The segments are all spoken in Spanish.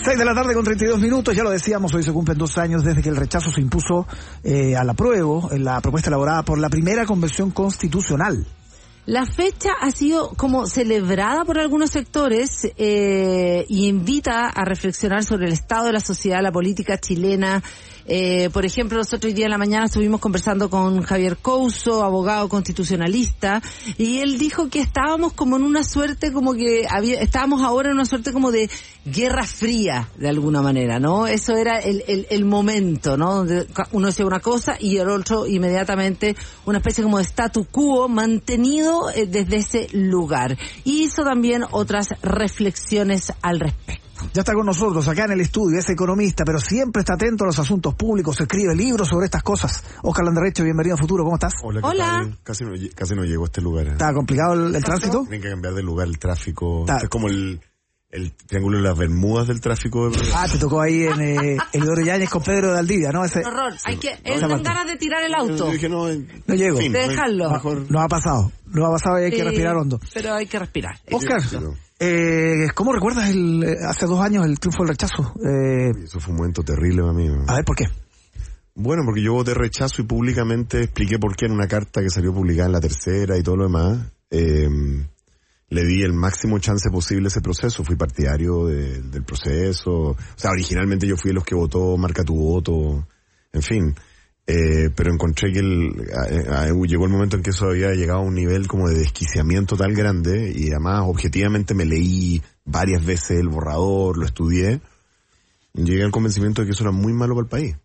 6:32, ya lo decíamos, hoy se cumplen 2 años desde que el rechazo se impuso al apruebo en la propuesta elaborada por la primera convención constitucional. La fecha ha sido como celebrada por algunos sectores y invita a reflexionar sobre el estado de la sociedad, la política chilena. Por ejemplo, nosotros hoy día en la mañana estuvimos conversando con Javier Couso, abogado constitucionalista, y él dijo que estábamos como en una suerte estábamos ahora en una suerte como de guerra fría, de alguna manera, ¿no? Eso era el momento, ¿no? Donde uno decía una cosa y el otro inmediatamente una especie como de statu quo mantenido desde ese lugar. Y hizo también otras reflexiones al respecto. Ya está con nosotros acá en el estudio, es economista, pero siempre está atento a los asuntos públicos, escribe libros sobre estas cosas. Óscar Landerreche, bienvenido a Futuro, ¿cómo estás? Hola. Casi no llego a este lugar. ¿Está complicado el tránsito? Tienen que cambiar de lugar el tráfico. Es como el triángulo de las Bermudas del tráfico. Te tocó ahí en Elidoro Yáñez con Pedro de Aldivia, ¿no? Ese horror. Él dan ganas de tirar el auto. Yo dije, no llego. De dejarlo. Nos ha pasado y hay que respirar hondo. Pero hay que respirar. Óscar, ¿cómo recuerdas hace 2 años el triunfo del rechazo? Eso fue un momento terrible para mí. A ver, ¿por qué? Bueno, porque yo voté rechazo y públicamente expliqué por qué en una carta que salió publicada en La Tercera y todo lo demás. Le di el máximo chance posible a ese proceso. Fui partidario del proceso. O sea, originalmente yo fui de los que votó Marca tu voto. En fin. Pero encontré que llegó el momento en que eso había llegado a un nivel como de desquiciamiento tan grande, y además objetivamente me leí varias veces el borrador, lo estudié, y llegué al convencimiento de que eso era muy malo para el país.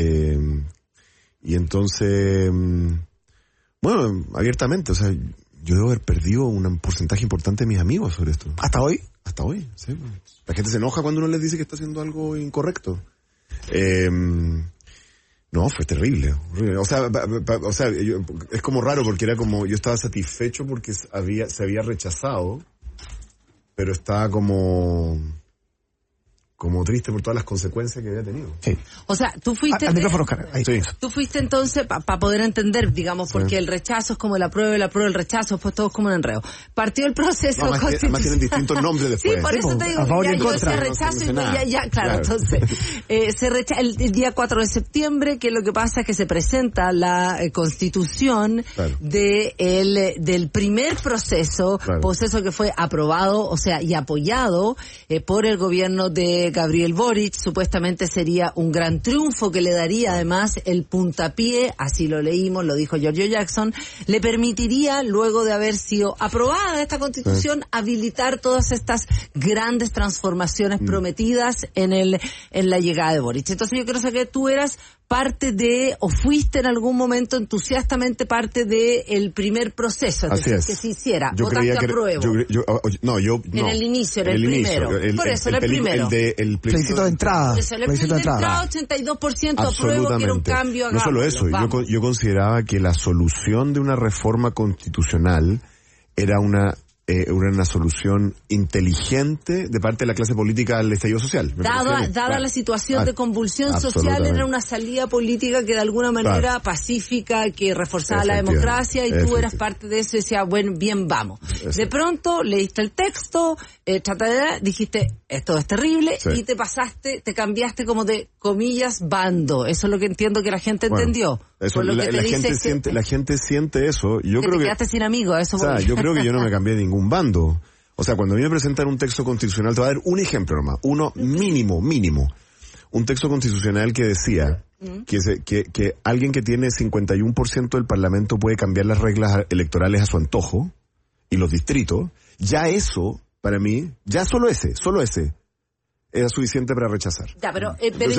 Y entonces, bueno, abiertamente, o sea, yo debo haber perdido un porcentaje importante de mis amigos sobre esto. ¿Hasta hoy? Hasta hoy, sí. La gente se enoja cuando uno les dice que está haciendo algo incorrecto. No, fue terrible. O sea, es como raro porque era como, yo estaba satisfecho porque se había rechazado, pero estaba como triste por todas las consecuencias que había tenido. Sí. O sea, tú fuiste... Al micrófono, ahí. Sí. Tú fuiste entonces, para poder entender, digamos, porque el rechazo es como el apruebo, el rechazo, pues todo es como un enredo. Partió el proceso constitucional. Además tienen distintos nombres después. Sí, por eso te digo, yo decía rechazo y claro, entonces, se rechaza el día 4 de septiembre, que lo que pasa es que se presenta la Constitución del primer proceso que fue aprobado, o sea, y apoyado por el gobierno de Gabriel Boric. Supuestamente sería un gran triunfo que le daría además el puntapié, así lo leímos, lo dijo Giorgio Jackson, le permitiría, luego de haber sido aprobada esta Constitución, habilitar todas estas grandes transformaciones prometidas en la llegada de Boric. Entonces yo quiero saber que tú eras parte de, o fuiste en algún momento entusiastamente parte de el primer proceso, es decir, que se hiciera. Yo votaste creía que apruebo. No. En el inicio, era el primero. Por eso era el primero. El plebiscito de entrada. Eso, el plebiscito de entrada, 82% apruebo, quiero un cambio. No solo eso, yo consideraba que la solución de una reforma constitucional era una solución inteligente de parte de la clase política al estallido social. Dada la situación de convulsión social, era una salida política que de alguna manera pacífica, que reforzaba la democracia, y tú eras parte de eso y decías, bueno, bien, vamos. De pronto leíste el texto, dijiste, esto es terrible, y te cambiaste como de, comillas, bando. Eso es lo que entiendo que la gente entendió. Eso, la gente siente eso. Yo creo te quedaste sin amigos, eso. O sea, yo creo que yo no me cambié de ningún bando. O sea, cuando a mí me presentan un texto constitucional, te voy a dar un ejemplo nomás, uno mínimo. Un texto constitucional que decía que alguien que tiene 51% del Parlamento puede cambiar las reglas electorales a su antojo, y los distritos, ya eso, para mí, ya solo ese, era suficiente para rechazar. Ya, pero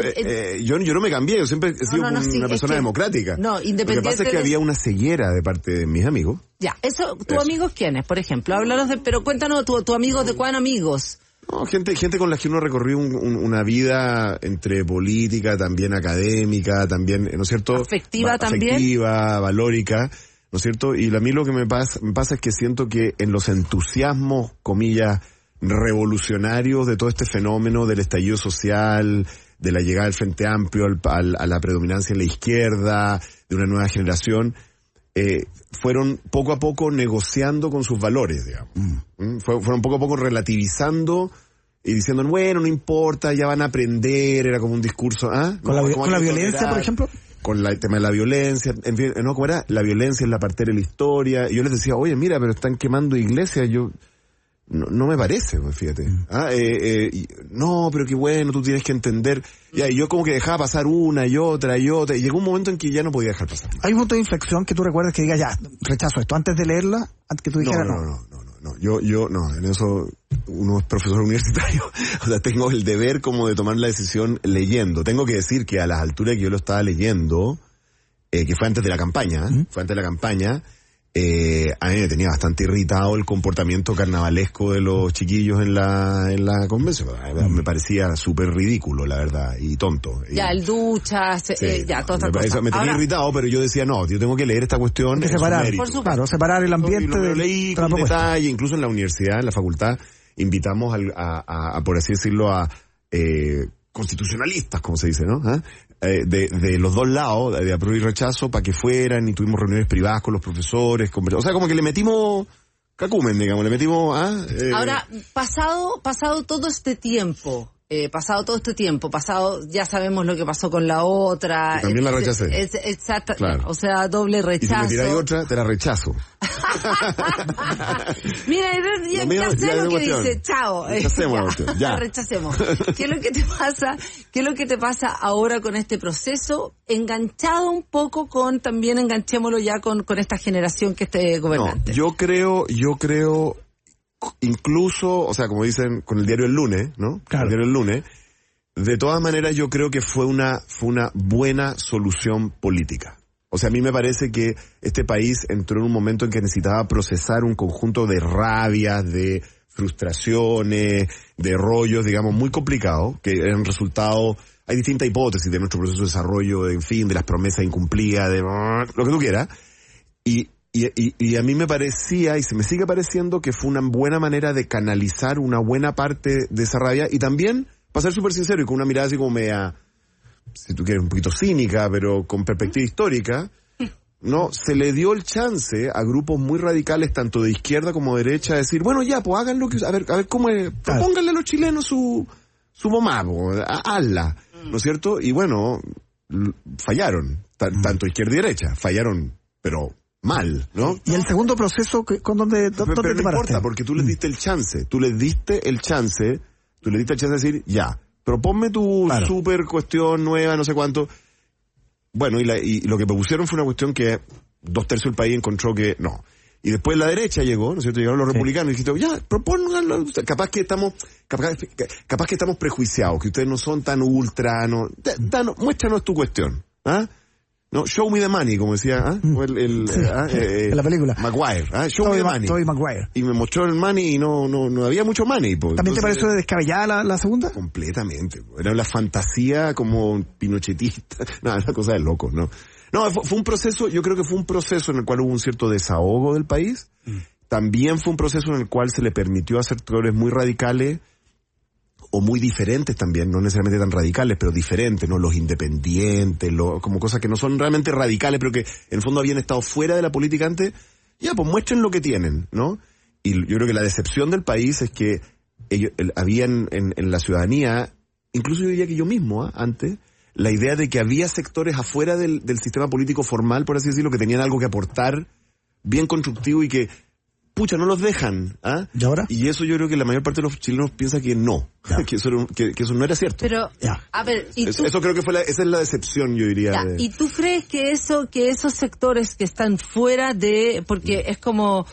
yo no me cambié, yo siempre he sido una persona democrática. No, independiente. Lo que pasa es que había una ceguera de parte de mis amigos. Ya, ¿tus amigos quiénes, por ejemplo? Háblanos pero cuéntanos, ¿tu amigos de cuán amigos? No, gente con la que uno recorrió una vida entre política, también académica, también, ¿no es cierto? Afectiva, valórica, ¿no es cierto? Y a mí lo que me pasa es que siento que en los entusiasmos, comillas, revolucionarios de todo este fenómeno del estallido social, de la llegada del Frente Amplio a la predominancia en la izquierda, de una nueva generación, fueron poco a poco negociando con sus valores, digamos. Fueron poco a poco relativizando y diciendo, bueno, no importa, ya van a aprender, era como un discurso, ¿Con la violencia, por ejemplo? Con el tema de la violencia, en fin, ¿no? ¿Cómo era? La violencia es la partera de la historia, y yo les decía, oye, mira, pero están quemando iglesias, no me parece, fíjate. No, pero qué bueno, tú tienes que entender. Y yo como que dejaba pasar una y otra, y llegó un momento en que ya no podía dejar pasar. ¿Hay un punto de inflexión que tú recuerdas que digas, ya, rechazo esto, antes de leerla, antes que tú dijeras no, yo no, en eso uno es profesor universitario, o sea, tengo el deber como de tomar la decisión leyendo. Tengo que decir que a las alturas que yo lo estaba leyendo, que fue antes de la campaña, a mí me tenía bastante irritado el comportamiento carnavalesco de los chiquillos en la convención. Me parecía súper ridículo, la verdad, y tonto. Ya, el duchas, todas estas cosas. Me tenía irritado, pero yo decía, no, yo tengo que leer esta cuestión. Hay que separar, claro, separar el ambiente. Lo leí con detalle, incluso en la universidad, en la facultad, invitamos a por así decirlo, a constitucionalistas, como se dice, ¿no? De los dos lados, de apruebo y rechazo, para que fueran, y tuvimos reuniones privadas con los profesores, o sea, como que le metimos cacumen, digamos, le metimos... Ahora, pasado todo este tiempo, ya sabemos lo que pasó con la otra. También la rechacé. Exacto, claro. O sea, doble rechazo. Y si me tiráis otra, te la rechazo. Mira, ya sé lo que dice, chao. Rechacemos. ¿Qué es lo que te pasa ahora con este proceso? Enganchado un poco también enganchémoslo ya con esta generación que esté gobernante. No, yo creo, incluso, o sea, como dicen con el diario El Lunes, ¿no? Claro. El diario El Lunes, de todas maneras yo creo que fue una buena solución política. O sea, a mí me parece que este país entró en un momento en que necesitaba procesar un conjunto de rabias, de frustraciones, de rollos, digamos, muy complicados, que eran resultado, hay distintas hipótesis de nuestro proceso de desarrollo, en fin, de las promesas incumplidas, de lo que tú quieras, y a mí me parecía, y se me sigue pareciendo, que fue una buena manera de canalizar una buena parte de esa rabia, y también, para ser súper sincero, y con una mirada así como media, si tú quieres, un poquito cínica, pero con perspectiva histórica, ¿no? Se le dio el chance a grupos muy radicales, tanto de izquierda como de derecha, de decir, bueno, ya, pues hagan lo que, a ver cómo es, propónganle a los chilenos su mamá, hazla, ¿no es cierto? Y bueno, fallaron, tanto izquierda y derecha, fallaron, pero mal, ¿no? ¿Y el segundo proceso, con dónde pero te no paraste? importa, porque tú les diste el chance, de decir, ya, proponme tu super cuestión nueva, no sé cuánto. Bueno, y lo que propusieron fue una cuestión que 2/3 del país encontró que no. Y después la derecha llegó, ¿no es cierto? Llegaron los republicanos y dijeron, ya, propónganlo. Capaz que estamos prejuiciados, que ustedes no son tan ultra, muéstranos tu cuestión, No, show me the money, como decía, en la película. Maguire, show me the money. Tobey Maguire. Y me mostró el money y no había mucho money. ¿También entonces, te pareció descabellada la segunda? Completamente. Era la fantasía como pinochetista. No, una cosa de locos, ¿no? No, fue un proceso, yo creo que fue un proceso en el cual hubo un cierto desahogo del país. También fue un proceso en el cual se le permitió a sectores muy radicales, o muy diferentes también, no necesariamente tan radicales, pero diferentes, ¿no? Los independientes, como cosas que no son realmente radicales, pero que en el fondo habían estado fuera de la política antes, ya, pues muestren lo que tienen, ¿no? Y yo creo que la decepción del país es que habían en la ciudadanía, incluso yo diría que yo mismo, antes, la idea de que había sectores afuera del sistema político formal, por así decirlo, que tenían algo que aportar bien constructivo y que pucha, no los dejan, ¿Y ahora? Y eso yo creo que la mayor parte de los chilenos piensa que no, que eso no era cierto. Pero, a ver, eso creo que esa es la decepción, yo diría. ¿Y tú crees que esos sectores que están fuera porque es como,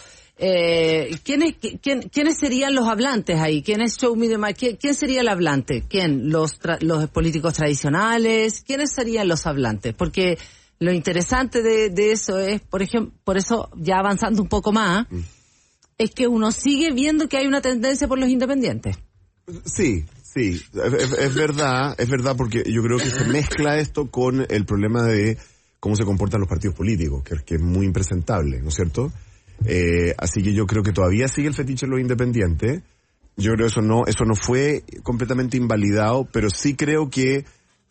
¿quiénes serían los hablantes ahí? ¿Quién es Show Me the Money? ¿Quién sería el hablante? ¿Quién? ¿Los políticos tradicionales? ¿Quiénes serían los hablantes? Porque lo interesante de eso es, por ejemplo, por eso, ya avanzando un poco más, es que uno sigue viendo que hay una tendencia por los independientes. Sí, es verdad porque yo creo que se mezcla esto con el problema de cómo se comportan los partidos políticos, que es muy impresentable, ¿no es cierto? Así que yo creo que todavía sigue el fetiche de los independientes. Yo creo que eso no fue completamente invalidado, pero sí creo que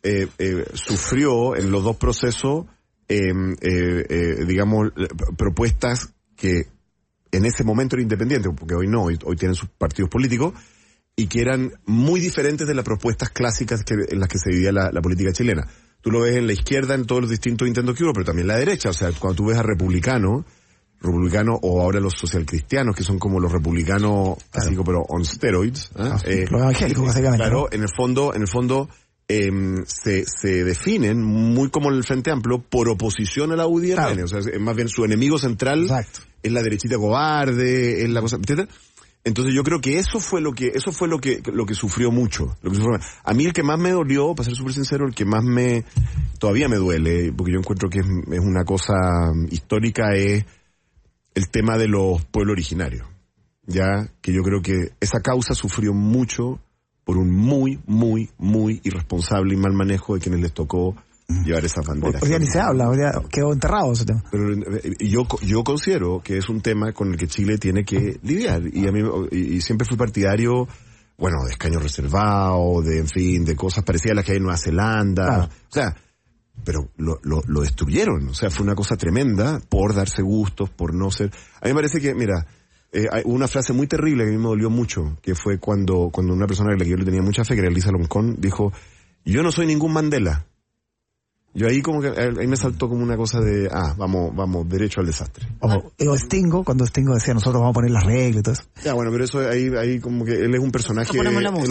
sufrió en los dos procesos, digamos, propuestas que en ese momento eran independientes, porque hoy no, hoy tienen sus partidos políticos, y que eran muy diferentes de las propuestas clásicas en las que se vivía la política chilena. Tú lo ves en la izquierda en todos los distintos intentos que hubo, pero también en la derecha. O sea, cuando tú ves a republicanos o ahora los socialcristianos, que son como los republicanos, así como, pero on steroids. Los evangélicos, básicamente. Claro, en el fondo, se definen muy como el Frente Amplio por oposición a la UDI-RN. Claro. O sea, más bien su enemigo central. Exacto. Es la derechita cobarde, es la cosa, ¿entiendes? Entonces yo creo que eso fue lo que sufrió mucho. A mí el que más me dolió, para ser súper sincero, todavía me duele, porque yo encuentro que es una cosa histórica, es el tema de los pueblos originarios. Ya, que yo creo que esa causa sufrió mucho por un muy, muy, muy irresponsable y mal manejo de quienes les tocó llevar esas banderas. Hoy ya ni se habla, hoy ya quedó enterrado ese tema. Pero yo considero que es un tema con el que Chile tiene que lidiar, y siempre fui partidario, bueno, de escaños reservados, de cosas parecidas a las que hay en Nueva Zelanda. Claro. O sea, pero lo destruyeron. O sea, fue una cosa tremenda por darse gustos, por no ser... A mí me parece que, mira, hay una frase muy terrible que a mí me dolió mucho, que fue cuando una persona a la que yo le tenía mucha fe, que era Elisa Loncón, dijo: yo no soy ningún Mandela. Yo ahí ahí me saltó como una cosa de, vamos, derecho al desastre. Cuando Stingo decía, nosotros vamos a poner las reglas y todo eso. Ya, bueno, pero eso ahí como que él es un personaje,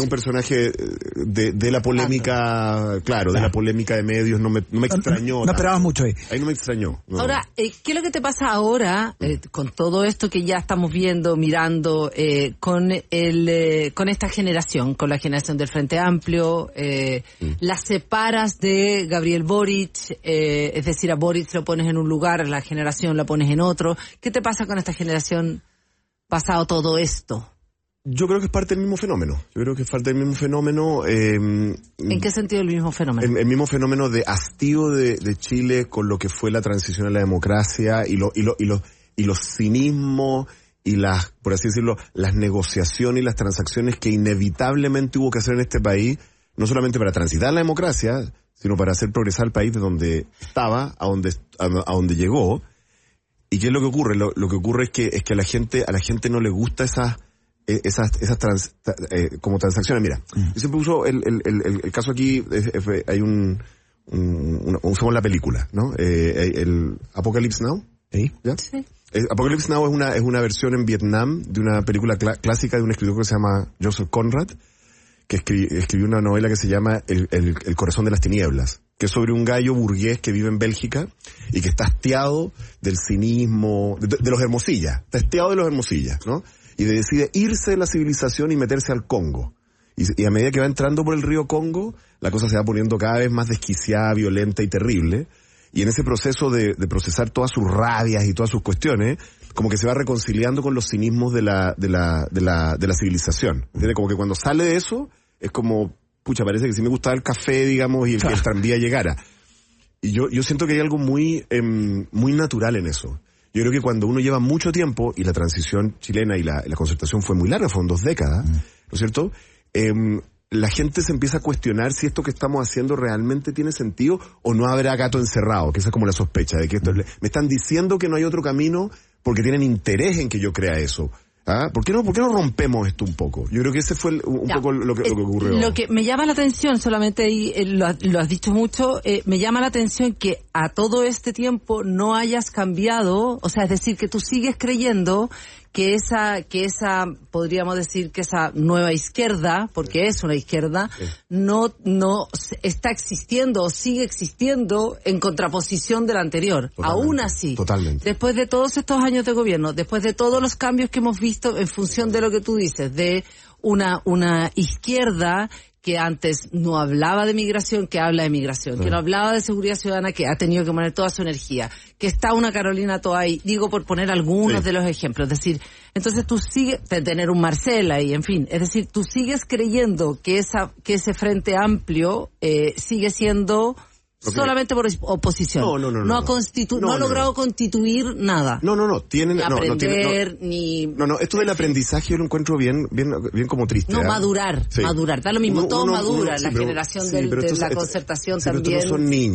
de la polémica, claro, de la polémica de medios, no me extrañó. No esperabas mucho ahí. Ahí no me extrañó. No. Ahora, ¿qué es lo que te pasa ahora, con todo esto que ya estamos mirando, con esta generación, con la generación del Frente Amplio, las separas de Gabriel Boric, es decir, a Boric lo pones en un lugar, a la generación la pones en otro? ¿Qué te pasa con esta generación pasado todo esto? Yo creo que es parte del mismo fenómeno. ¿En qué sentido el mismo fenómeno? El mismo fenómeno de hastío de Chile con lo que fue la transición a la democracia y los cinismos y las, por así decirlo, las negociaciones y las transacciones que inevitablemente hubo que hacer en este país, no solamente para transitar la democracia, sino para hacer progresar el país de donde estaba a donde llegó. ¿Y qué es lo que ocurre? Lo que ocurre es que a la gente no le gusta esas como transacciones. Mira, yo siempre uso el caso aquí, hay usamos la película, ¿no? El Apocalypse Now. ¿Sí? ¿Ya? Sí. Apocalypse Now es una versión en Vietnam de una película clásica de un escritor que se llama Joseph Conrad, que escribió una novela que se llama El corazón de las tinieblas, que es sobre un gallo burgués que vive en Bélgica y que está hastiado del cinismo, de los Hermosillas, está hastiado de los Hermosillas, ¿no? Y decide irse de la civilización y meterse al Congo. Y a medida que va entrando por el río Congo, la cosa se va poniendo cada vez más desquiciada, violenta y terrible. Y en ese proceso de procesar todas sus rabias y todas sus cuestiones, como que se va reconciliando con los cinismos de la civilización. ¿Entiendes? Como que cuando sale de eso, es como, pucha, parece que sí me gustaba el café, digamos, y el tranvía llegara. Y yo siento que hay algo muy natural en eso. Yo creo que cuando uno lleva mucho tiempo, y la transición chilena y la concertación fue muy larga, fueron 2 décadas, ¿no es cierto?, la gente se empieza a cuestionar si esto que estamos haciendo realmente tiene sentido o no habrá gato encerrado, que esa es como la sospecha de que esto me están diciendo que no hay otro camino porque tienen interés en que yo crea eso. ¿Ah? ¿Por qué no rompemos esto un poco? Yo creo que ese fue un poco lo que ocurrió. Lo que me llama la atención, solamente ahí lo has dicho mucho, me llama la atención que a todo este tiempo no hayas cambiado, o sea, es decir, que tú sigues creyendo que esa podríamos decir que esa nueva izquierda, porque es una izquierda, no está existiendo o sigue existiendo en contraposición de la anterior. Totalmente, aún así, totalmente. Después de todos estos años de gobierno, después de todos los cambios que hemos visto en función de lo que tú dices, de una izquierda que antes no hablaba de migración, que habla de migración, que no hablaba de seguridad ciudadana, que ha tenido que poner toda su energía, que está una Carolina Toay, digo por poner algunos de los ejemplos, es decir, entonces tú sigues, tener un Marcel ahí, en fin, es decir, tú sigues creyendo que ese Frente Amplio sigue siendo solamente por oposición. No ha logrado constituir nada. Tienen ni esto del aprendizaje yo lo encuentro bien como triste. Madurar, da lo mismo, todo madura, la generación de la concertación también. Pero estos no son niños.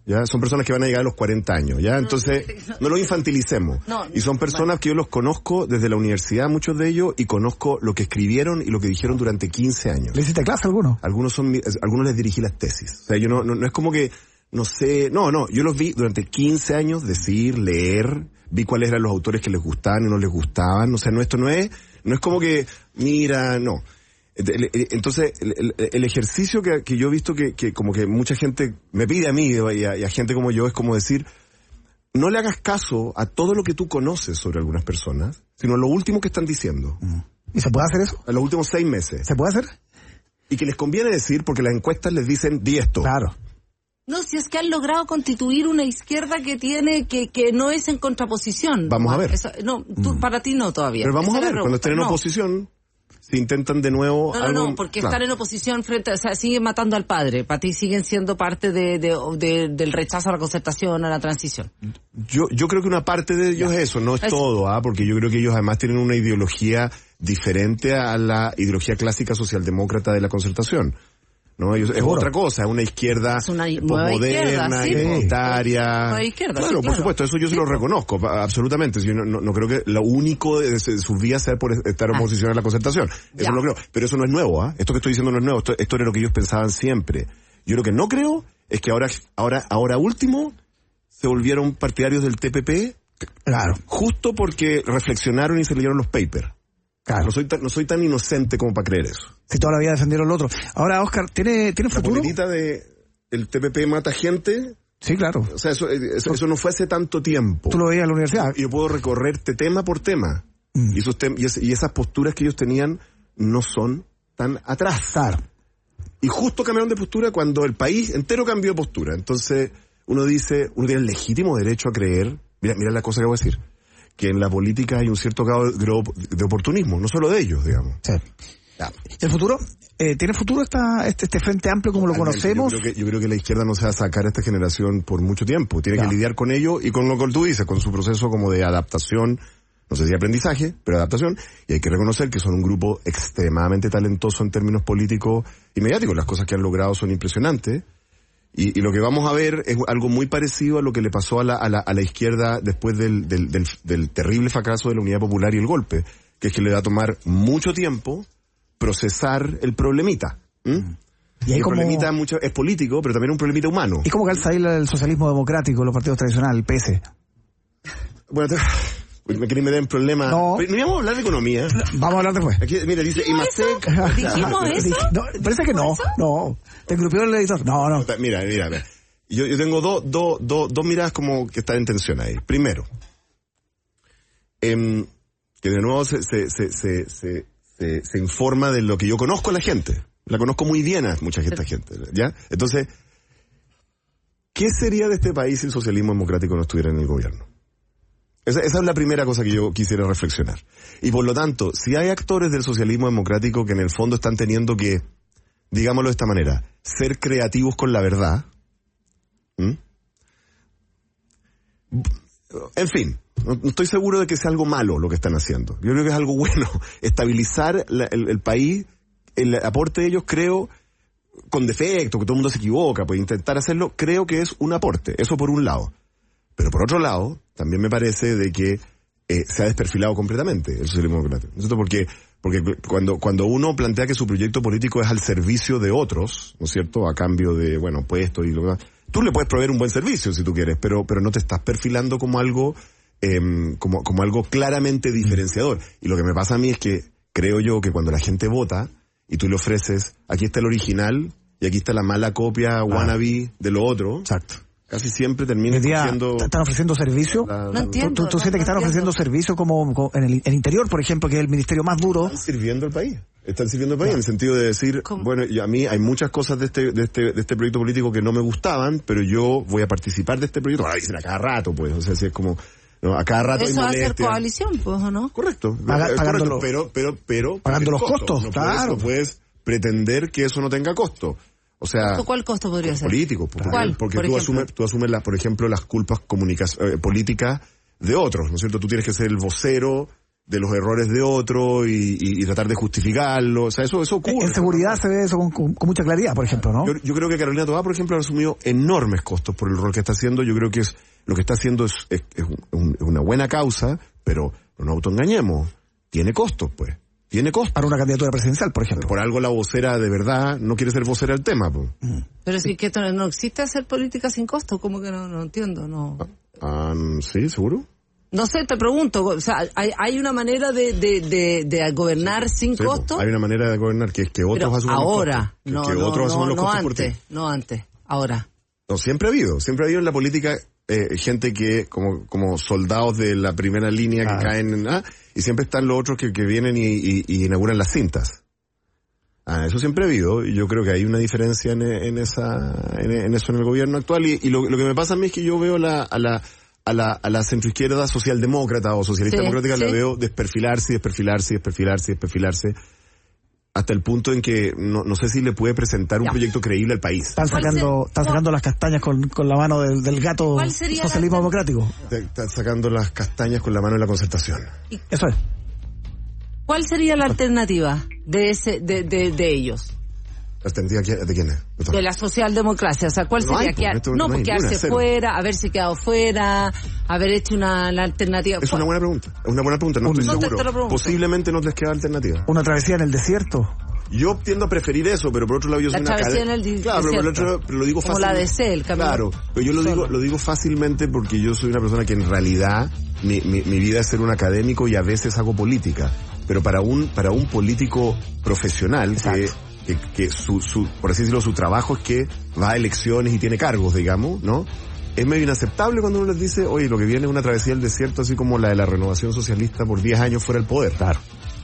¿ya? Son personas que van a llegar a los 40 años, ¿ya? Entonces, no los infantilicemos. Y son personas que yo los conozco desde la universidad, muchos de ellos, y conozco lo que escribieron y lo que dijeron durante 15 años. ¿Le hiciste clase a algunos? Algunos les dirigí las tesis. O sea, yo no es como que, no sé, yo los vi durante 15 años decir, leer, vi cuáles eran los autores que les gustaban y no les gustaban. O sea, esto no es como que, mira, no. Entonces, el ejercicio que yo he visto que como que mucha gente me pide a mí y a gente como yo es como decir, no le hagas caso a todo lo que tú conoces sobre algunas personas, sino a lo último que están diciendo. ¿Y se puede hacer eso? En los últimos 6 meses. ¿Se puede hacer? Y que les conviene decir, porque las encuestas les dicen, di esto. Claro. No, si es que han logrado constituir una izquierda que tiene, que no es en contraposición. Vamos a ver. Eso, no, para ti no todavía. Pero vamos a ver, cuando estén en oposición, si intentan de nuevo... No, porque están en oposición frente, o sea, siguen matando al padre. Para ti siguen siendo parte del rechazo a la concertación, a la transición. Yo creo que una parte de ellos es eso, no es todo, porque yo creo que ellos además tienen una ideología diferente a la ideología clásica socialdemócrata de la concertación. ¿No? Es otra cosa, es una izquierda posmoderna, identitaria. Claro, por supuesto, eso yo se lo reconozco, absolutamente. Yo no creo que lo único de sus vías sea por estar en oposición a la concertación. Eso no lo creo. Pero eso no es nuevo, Esto que estoy diciendo no es nuevo, esto era lo que ellos pensaban siempre. Yo lo que no creo es que ahora último se volvieron partidarios del TPP. Claro. Justo porque reflexionaron y se leyeron los papers. Claro. No soy tan inocente como para creer eso. Si toda la vida defendieron lo otro. Ahora, Oscar, ¿tiene futuro? La política de el TPP mata gente. Sí, claro. O sea, eso no fue hace tanto tiempo. Tú lo veías en la universidad. Yo puedo recorrerte tema por tema. Y esas posturas que ellos tenían no son tan atrás. Claro. Y justo cambiaron de postura cuando el país entero cambió de postura. Entonces, uno tiene el legítimo derecho a creer. Mira la cosa que voy a decir. Que en la política hay un cierto grado de oportunismo, no solo de ellos, digamos. Sí. ¿El futuro? ¿Tiene futuro este Frente Amplio como lo conocemos? Yo creo que la izquierda no se va a sacar a esta generación por mucho tiempo. Tiene que lidiar con ello y con lo que tú dices, con su proceso como de adaptación, no sé si aprendizaje, pero adaptación. Y hay que reconocer que son un grupo extremadamente talentoso en términos políticos y mediáticos. Las cosas que han logrado son impresionantes. Y lo que vamos a ver es algo muy parecido a lo que le pasó a la izquierda después del terrible fracaso de la Unidad Popular y el golpe, que es que le va a tomar mucho tiempo procesar el problemita. Y el problemita es político, pero también un problemita humano. ¿Y cómo calza ahí el socialismo democrático, los partidos tradicionales, el PS? Bueno, me queréis meter en problemas. No íbamos a hablar de economía. Vamos a hablar después. Aquí, mira, dice IMASEC. ¿Dijimos eso? No, parece que no. No. ¿Te engrupió el editor? No. Mira. Yo tengo dos miradas como que están en tensión ahí. Primero, que de nuevo se informa de lo que yo conozco a la gente. La conozco muy bien a mucha gente, ¿ya? Entonces, ¿qué sería de este país si el socialismo democrático no estuviera en el gobierno? Esa es la primera cosa que yo quisiera reflexionar. Y por lo tanto, si hay actores del socialismo democrático que en el fondo están teniendo que, digámoslo de esta manera, ser creativos con la verdad, en fin, no estoy seguro de que sea algo malo lo que están haciendo. Yo creo que es algo bueno. Estabilizar el país, el aporte de ellos, creo, con defecto, que todo el mundo se equivoca, pues intentar hacerlo, creo que es un aporte. Eso por un lado. Pero por otro lado, también me parece de que se ha desperfilado completamente el socialismo democrático. ¿No es cierto? Porque cuando uno plantea que su proyecto político es al servicio de otros, ¿no es cierto? A cambio de, puestos y lo demás. Tú le puedes proveer un buen servicio si tú quieres, pero no te estás perfilando como algo como algo claramente diferenciador. Y lo que me pasa a mí es que creo yo que cuando la gente vota y tú le ofreces, aquí está el original y aquí está la mala copia wannabe de lo otro. Exacto. Casi siempre termina siendo... ¿Están ofreciendo servicio? No entiendo. ¿Tú sientes que están ofreciendo servicio como en el interior, por ejemplo, que es el ministerio más duro? Están sirviendo al país. En el sentido de decir, ¿cómo? Bueno, y a mí hay muchas cosas de este proyecto político que no me gustaban, pero yo voy a participar de este proyecto. Ahora dicen a cada rato, pues. O sea, si es como... No, a cada rato eso va a ser coalición, pues, ¿o no? Correcto. Pagando pero pagando los costos, claro. No puedes pretender que eso no tenga costo. O sea, ¿cuál costo podría ser? Político, porque tú asumes por ejemplo, las culpas políticas de otros, ¿no es cierto? Tú tienes que ser el vocero de los errores de otro y tratar de justificarlo. O sea, eso ocurre. En seguridad se ve eso con mucha claridad, por ejemplo, ¿no? Yo creo que Carolina Toá, por ejemplo, ha asumido enormes costos por el rol que está haciendo. Yo creo que lo que está haciendo es una buena causa, pero no nos autoengañemos. Tiene costos, pues. Tiene costos. Para una candidatura presidencial, por ejemplo. Por algo la vocera de verdad no quiere ser vocera del tema, pues. Pero si que no existe hacer política sin costos, como que no entiendo, no. Sí, seguro. No sé, te pregunto, o sea, ¿hay una manera de gobernar sin costos? Hay una manera de gobernar que es que otros asuman ahora, los costos. Que otros asuman los costos por ti. No antes, ahora. No, siempre ha habido en la política gente que, como soldados de la primera línea que caen, y siempre están los otros que vienen y inauguran las cintas. Eso siempre ha habido, y yo creo que hay una diferencia en eso en el gobierno actual, y lo que me pasa a mí es que yo veo a la centroizquierda socialdemócrata o socialista democrática, la veo desperfilarse, hasta el punto en que no sé si le puede presentar un proyecto creíble al país. Están sacando las castañas con la mano del gato socialismo democrático. Están sacando las castañas con la mano de la concertación. Eso es. ¿Cuál sería la alternativa de ellos? ¿La alternativa de quién es? De la socialdemocracia, o sea, ¿cuál sería? Quedarse fuera, haberse quedado fuera, haber hecho una alternativa. Es una buena pregunta, no estoy seguro. Posiblemente no les queda alternativa. ¿Una travesía en el desierto? Yo tiendo a preferir eso, pero por otro lado yo soy una travesía en el desierto. Claro, pero por otro lado, lo digo fácilmente. Como la DC, el camino. Claro, pero yo lo digo fácilmente porque yo soy una persona que en realidad mi vida es ser un académico y a veces hago política, pero para un político profesional que su por así decirlo, su trabajo es que va a elecciones y tiene cargos, digamos, ¿no? Es medio inaceptable cuando uno les dice, oye, lo que viene es una travesía del desierto así como la de la renovación socialista por 10 años fuera del poder. Claro.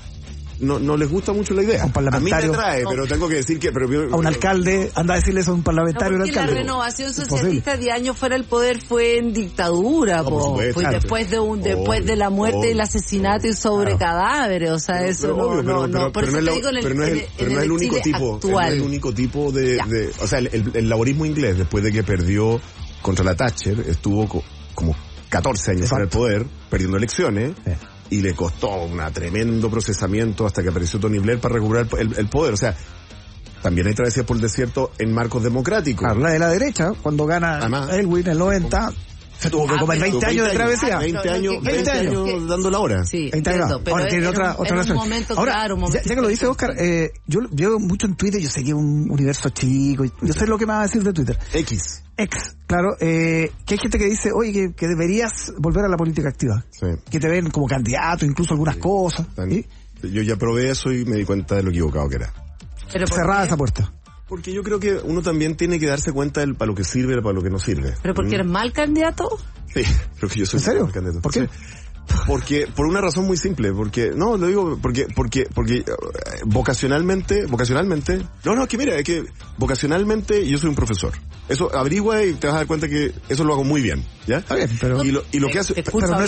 No les gusta mucho la idea. A mí me atrae, pero tengo que decir que... a un alcalde, anda a decirle eso a un parlamentario. Porque la renovación socialista 10 años fuera del poder fue en dictadura, fue después de la muerte y el asesinato y sobre cadáveres, o sea, eso por eso te digo pero no es el único tipo, no es el único tipo de o sea, el laborismo inglés, después de que perdió contra la Thatcher, estuvo como 14 años fuera del poder, perdiendo elecciones, y le costó un tremendo procesamiento hasta que apareció Tony Blair para recuperar el poder. O sea, también hay travesías por el desierto en marcos democráticos. Claro, la de la derecha, cuando gana Elwin en el 90, se tuvo que comer 20 años de travesía. 20 años dando la hora. Sí, 20 años. Ahora tiene otra razón. Ahora, ya que lo dice Oscar, yo veo mucho en Twitter, yo sé que es un universo chico, yo sé lo que me va a decir de Twitter. X, claro, que hay gente que dice, oye, que deberías volver a la política activa. Sí. Que te ven como candidato, incluso algunas cosas. Yo ya probé eso y me di cuenta de lo equivocado que era. Pero cerrada esa puerta. Porque yo creo que uno también tiene que darse cuenta del para lo que sirve y para lo que no sirve. ¿Pero porque eres mal candidato? Sí, creo que yo soy mal candidato. ¿Por qué? Sí. Porque, por una razón muy simple, porque vocacionalmente, que mira, es que vocacionalmente yo soy un profesor. Eso averigua y te vas a dar cuenta que eso lo hago muy bien, ¿ya? Está bien, pero... Y lo que hace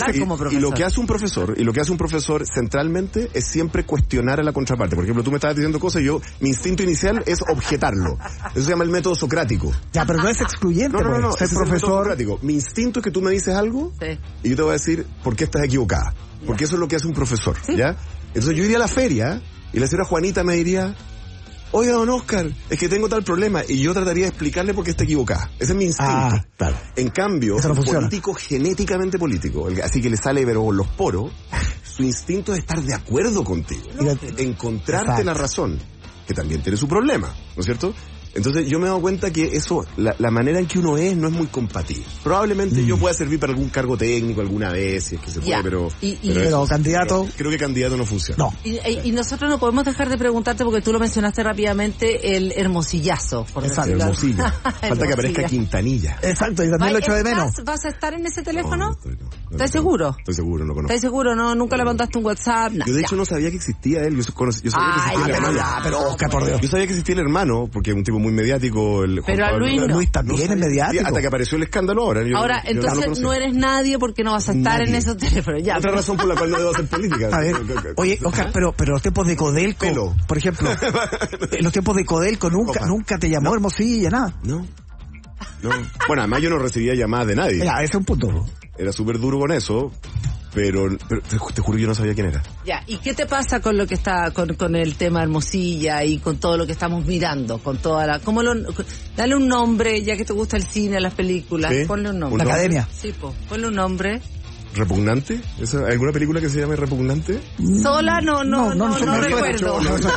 un profesor centralmente es siempre cuestionar a la contraparte. Por ejemplo, tú me estabas diciendo cosas y mi instinto inicial es objetarlo. Eso se llama el método socrático. Ya, pero no es excluyente. No, ser profesor. Mi instinto es que tú me dices algo y yo te voy a decir por qué estás equivocada. Porque eso es lo que hace un profesor, ¿ya? Entonces yo iría a la feria y la señora Juanita me diría, oiga, don Oscar, es que tengo tal problema, y yo trataría de explicarle por qué está equivocada. Ese es mi instinto. Claro. En cambio, genéticamente político, así que le sale pero con los poros, su instinto es estar de acuerdo contigo, encontrarte la razón, que también tiene su problema, ¿no es cierto? Entonces yo me he dado cuenta que eso, la manera en que uno no es muy compatible. Probablemente yo pueda servir para algún cargo técnico alguna vez, si es que se puede, pero candidato... Creo que candidato no funciona. No. Y nosotros no podemos dejar de preguntarte, porque tú lo mencionaste rápidamente, el hermosillazo, por decirlo. Hermosilla. Falta que aparezca Quintanilla. Exacto, y también lo echo de menos. ¿Vas a estar en ese teléfono? No, ¿Estás seguro? Estoy seguro, no conozco. ¿Estás seguro? No, nunca le mandaste un WhatsApp. Yo de hecho no sabía que existía él. Yo sabía que existía el hermano. Pero Oscar, por Dios. Yo sabía que existía el hermano, porque es un tipo muy mediático. Pero a Luis también es mediático. Hasta que apareció el escándalo ahora. Entonces no eres nadie porque no vas a estar en esos teléfonos. Ya, otra razón por la cual no debo hacer política. A ver, oye, Oscar, pero los tiempos de Codelco, por ejemplo, los tiempos de Codelco nunca te llamó Hermosilla, nada. No. Bueno, además yo no recibía llamadas de nadie. Ya, ese es un punto. Era súper duro con eso. Pero te juro que yo no sabía quién era. Ya, ¿y qué te pasa con lo que está, con el tema Hermosilla y con todo lo que estamos mirando? Con toda la, dale un nombre, ya que te gusta el cine, las películas, ¿sí? Ponle un nombre. La Academia. Sí, ponle un nombre. ¿Repugnante? ¿Alguna película que se llame Repugnante? Sola no recuerdo.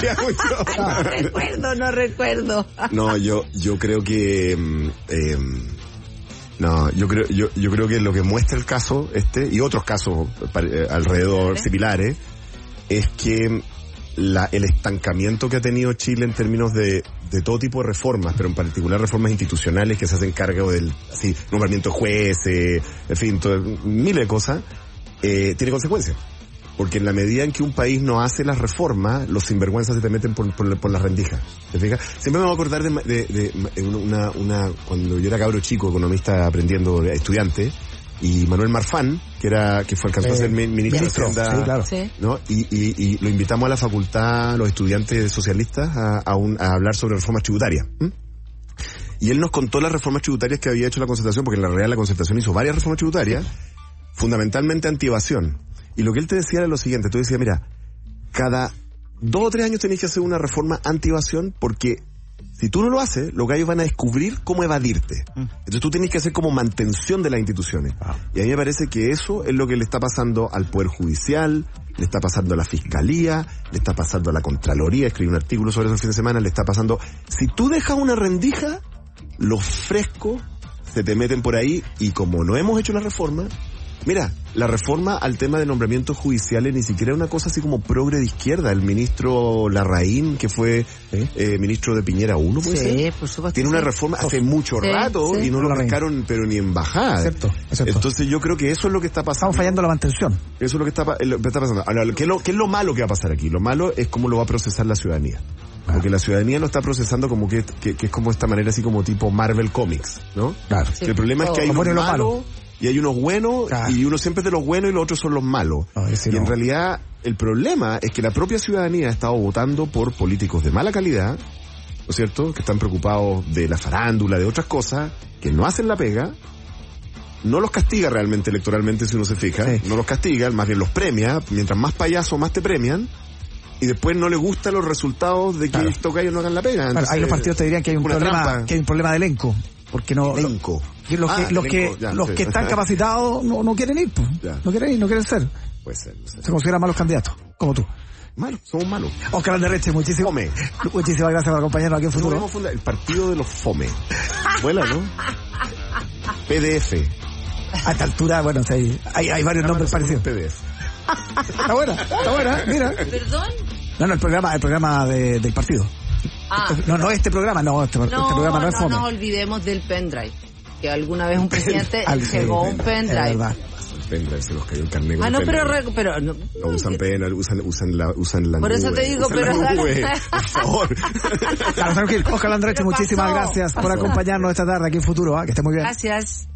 No recuerdo. No, yo creo que no, yo creo que lo que muestra el caso y otros casos alrededor similares es que el estancamiento que ha tenido Chile en términos de todo tipo de reformas, pero en particular reformas institucionales que se hacen cargo del nombramiento de jueces, en fin, miles de cosas, tiene consecuencias. Porque en la medida en que un país no hace las reformas, los sinvergüenzas se te meten por las rendijas. ¿Te fijas? Siempre me voy a acordar de una cuando yo era cabro chico, economista aprendiendo, estudiante, y Manuel Marfán, que alcanzó a ser ministro de Hacienda, sí, claro. ¿no? Y lo invitamos a la facultad, los estudiantes socialistas, a hablar sobre reformas tributarias. Y él nos contó las reformas tributarias que había hecho la Concertación, porque en la realidad la Concertación hizo varias reformas tributarias, fundamentalmente anti-evasión. Y lo que él te decía era lo siguiente, tú decías, mira, cada 2 o 3 años tenés que hacer una reforma anti-evasión, porque si tú no lo haces, los gallos van a descubrir cómo evadirte. Entonces tú tenés que hacer como mantención de las instituciones. Y a mí me parece que eso es lo que le está pasando al Poder Judicial, le está pasando a la Fiscalía, le está pasando a la Contraloría, escribí un artículo sobre eso el fin de semana, le está pasando... Si tú dejas una rendija, los frescos se te meten por ahí, y como no hemos hecho la reforma... Mira, la reforma al tema de nombramientos judiciales ni siquiera es una cosa así como progre de izquierda. El ministro Larraín, que fue ministro de Piñera 1, ¿puede ser? Sí, por supuesto. Tiene una reforma hace mucho rato y no lo pescaron, pero ni en bajada. Excepto. Entonces yo creo que eso es lo que está pasando. Estamos fallando la mantención. Eso es lo que está pasando. Ahora, ¿qué es lo malo que va a pasar aquí? Lo malo es cómo lo va a procesar la ciudadanía. Porque la ciudadanía lo está procesando como que es como esta manera así como tipo Marvel Comics, ¿no? Claro. Sí. El problema es que hay unos malos y hay unos buenos, claro, y uno siempre es de los buenos y los otros son los malos. En realidad el problema es que la propia ciudadanía ha estado votando por políticos de mala calidad, ¿no es cierto? Que están preocupados de la farándula, de otras cosas, que no hacen la pega, no los castiga realmente electoralmente si uno se fija, no los castiga, más bien los premia, mientras más payasos más te premian, y después no le gustan los resultados de que estos gallos no hagan la pega. Entonces, ahí los partidos te dirían que hay un problema de elenco. Porque no elenco. Los que están capacitados no quieren ir, pues. No quieren ser. Puede ser. Se consideran malos candidatos, como tú. Malos, somos malos. Óscar Alderete, muchísimas gracias por acompañarnos aquí en Futuro. Vamos a fundar el partido de los fome. Vuela, ¿no? PDF. A esta altura, bueno, hay varios nombres parecidos. PDF. Está buena, mira. ¿Perdón? No, el programa del partido. No este programa, este programa no es fome. No nos olvidemos del pendrive, que alguna vez un presidente llegó un pendrive. El pendrive se los cayó el carnet. Pero no usan pendrive, usan la nube. Por eso te digo, pero por favor. Óscar Alderete, muchísimas gracias por acompañarnos esta tarde aquí en Futuro, que esté muy bien. Gracias.